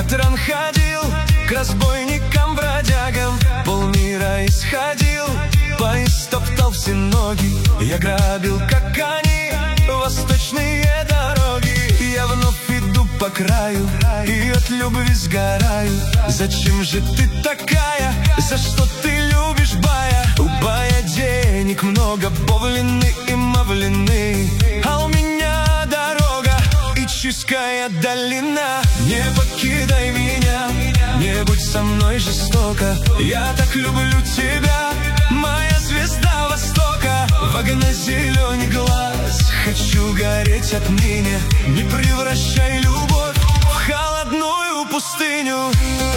ветром ходил, к разбойникам, бродягам, полмира исходил, поезд топтал все ноги. Я грабил, как они, восточные дороги. Я вновь иду по краю и от любви сгораю. Зачем же ты такая? За что ты любишь бая? У бая денег много, повлены и мавлены, а у меня дорога и чистая долина. Не покидай меня, не будь со мной жестоко. Я так люблю тебя, моя звезда Востока. В огненно-зеленый глаз хочу гореть отныне. Не превращай любовь в холодную пустыню.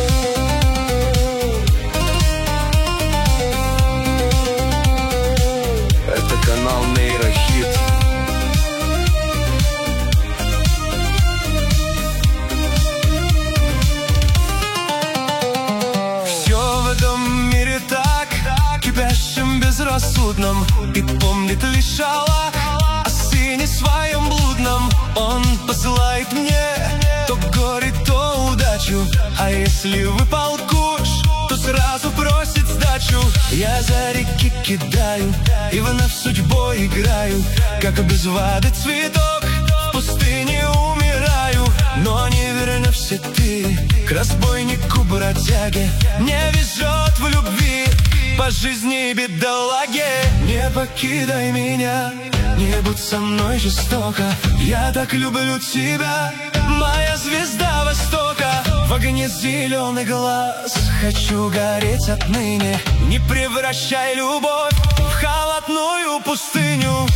Это канал Нейрохит. Все в этом мире так, кипящим, безрассудном, и помнит лишь Аллах о сыне своем блудном. Он посылает мне то горе, то удачу, а если выпал куш, то сразу просит сдачу. Я за реки кидаю и вновь судьбой играю, как без воды цветок в пустыне умираю. Но не вернешься ты к разбойнику, бродяге. Не везет в любви по жизни бедолаге. Не покидай меня, не будь со мной жестоко. Я так люблю тебя, моя звезда Востока. В огне зеленый глаз хочу гореть отныне. Не превращай любовь в холодную пустыню.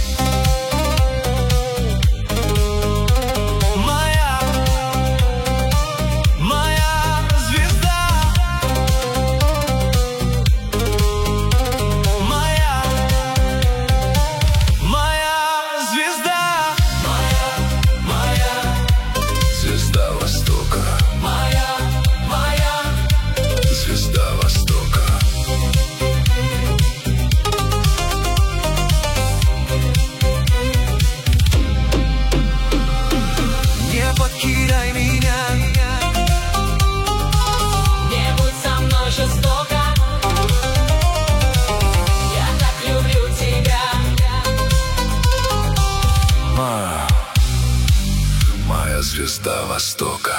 Покидай меня, не будь со мной жестоко. Я так люблю тебя. моя звезда Востока.